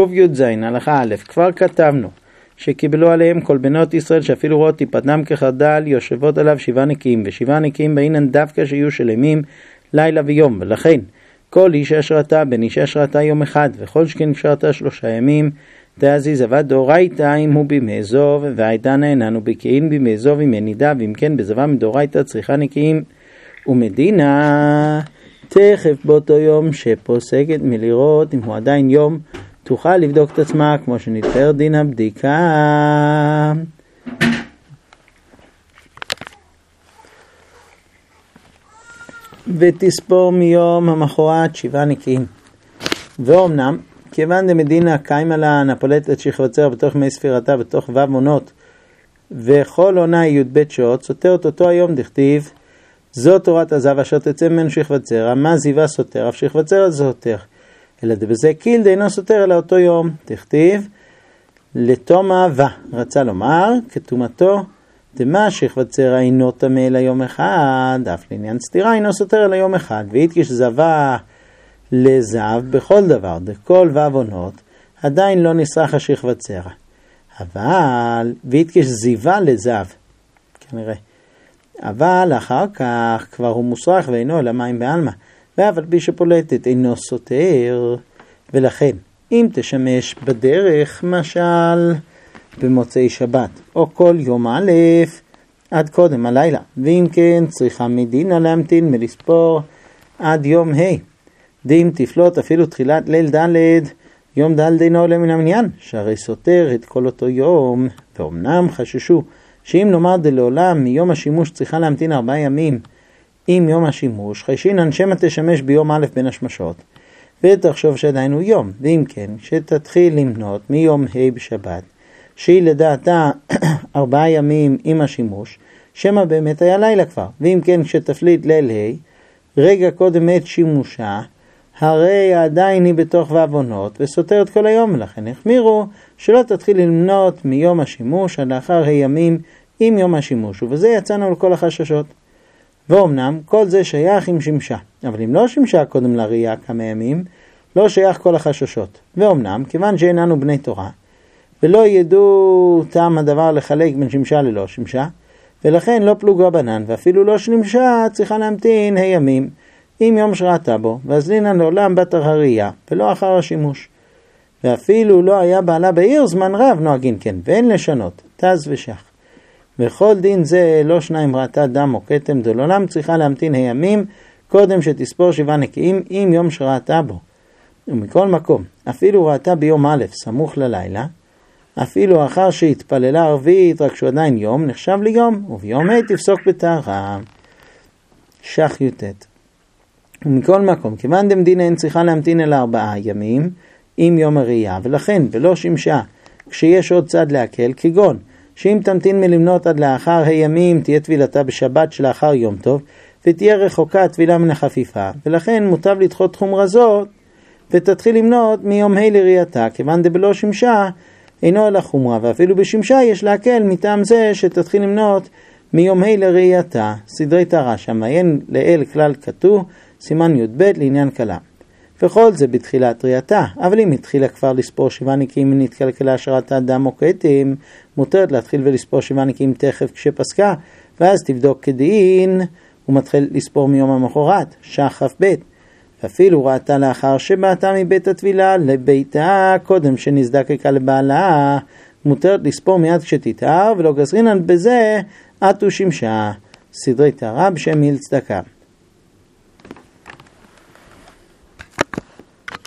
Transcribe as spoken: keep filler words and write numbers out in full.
ק"ז הלכה א', כבר כתבנו שקיבלו עליהם כל בנות ישראל שאפילו רואות טיפתם כחרדל יושבות עליו שבעה נקיים, ושבעה נקיים באינן דווקא שיהיו שלמים לילה ויום, ולכן כל איש אשרתה בין איש אשרתה יום אחד, וכל שכן אשרתה שלושה ימים, תעזיז עבד דאורייתא אם הוא בימי זוב, והעידן איננו בקעין בימי זוב אם אין נידה, ואם כן בזבה מדאורייתא צריכה נקיים. ומדינה תכף באותו יום שפוסקת מלראות אם הוא עדיין יום, תוכל לבדוק את עצמה כמו שנתפר דין הבדיקה. ותספור מיום המחרת שבעה נקיים. ואומנם כיוון דמדינה קיימה לה נפולת את שכבצר בתוך מי ספירתה בתוך ו' עונות, וכל עונה י' ב' שעות, סותרת אותו היום דכתיב זו תורת הזב אשר תצא ממנו שכבצר, מה זיווה סותר אף שכבצר אז סותר, אלא דבזה קיל דאינו סותר אלא אותו יום, דכתיב לתום אהבה, רצה לומר כתומתו דמה שכבצר אינו תמה אלא יום אחד, אף לעניין סתירה אינו סותר אלא יום אחד, והתקיש זבה לזב בכל דבר, דכל ו' עונות, עדיין לא נסרח השכבצר. אבל, והתקיש זיווה לזב, כנראה. אבל אחר כך כבר הוא מוסרח ואינו אלא מים בעלמא, ואף בי שפולטת אינו סותר, ולכן, אם תשמש בדרך, משל במוצאי שבת, או כל יום א' עד קודם הלילה, ואם כן צריכה מדינה להמתין מלספור עד יום ה', דאם תפלוט אפילו תחילת ליל ד' יום ד' אינו עולה מן המניין, שהרי סותר את כל אותו יום. ואומנם חששו שאם נאמר דלעולם מיום השימוש צריכה להמתין ארבעה ימים עם יום השימוש, חיישינן שמא תשמש ביום א' בין השמשות, ותחשוב שעדיין הוא יום, ואם כן שתתחיל למנות מיום ה' בשבת, שהיא לדעתה ארבעה ימים עם השימוש, שמא באמת היה לילה כבר, ואם כן שתפליט ליל ה' רגע קודם את שימושה, הרי עדיין היא בתוך ו' עונות וסותרת כל היום, ולכן החמירו שלא תתחיל למנות מיום השימוש עד לאחר הימים עם יום השימוש, ובזה יצאנו לכל החששות. ואומנם כל זה שייך עם שמשה, אבל אם לא שמשה קודם לראייה כמה ימים, לא שייך כל החששות. ואומנם כיוון שאיננו בני תורה, ולא ידעו טעם הדבר לחלק בין שמשה ללא שמשה, ולכן לא פלוג רבנן, ואפילו לא שמשה צריכה להמתין הימים עם יום שראתה בו, והזלינן לעולם בתר הראייה, ולא אחר השימוש. ואפילו לא היה בעלה בעיר זמן רב נוהגין כן, ואין לשנות, תז ושח. וכל דין זה לא שניים ראתה דם או כתם, דלעולם צריכה להמתין הימים, קודם שתספור שבעה נקיים עם יום שראתה בו. ומכל מקום, אפילו ראתה ביום א' סמוך ללילה, אפילו אחר שהתפללה ערבית רק שהוא עדיין יום, נחשב ליום, וביום ה' תפסוק בטהרה. שח י"ט. ומכל מקום, כיוון דמדינה אין צריכה להמתין אל ארבעה ימים עם יום הראייה, ולכן ולא שמשה כשיש עוד צד להקל, כגון שאם תמתין מלמנות עד לאחר הימים תהיה טבילתה בשבת שלאחר יום טוב, ותהיה רחוקה טבילה מן החפיפה, ולכן מוטב לדחות חומרה זאת ותתחיל למנות מיום ה' לראייתה, כיוון דבלא שמשה אינו אלא חומרה, ואפילו בשמשה יש להקל מטעם זה שתתחיל למנות מיום ה' לראייתה. סדרי תורה שמעיין לאל כלל כתוב סימן י' ב' לעניין קלה. וכל זה בתחילת ראייתה, אבל אם התחילה כבר לספור שבעה נקיים ונתקלקלה שראתה דם או כתם, מותרת להתחיל ולספור שבעה נקיים תכף כשפסקה, ואז תבדוק כדין ומתחיל לספור מיום המחרת, שחף ב'. ואפילו ראתה לאחר שבאתה מבית הטבילה לביתה קודם שנזדקקה לבעלה, מותרת לספור מיד כשתתאר, ולא גזרינן בזה עטו שמשה. סדרי תורה בשם מיל צדקה.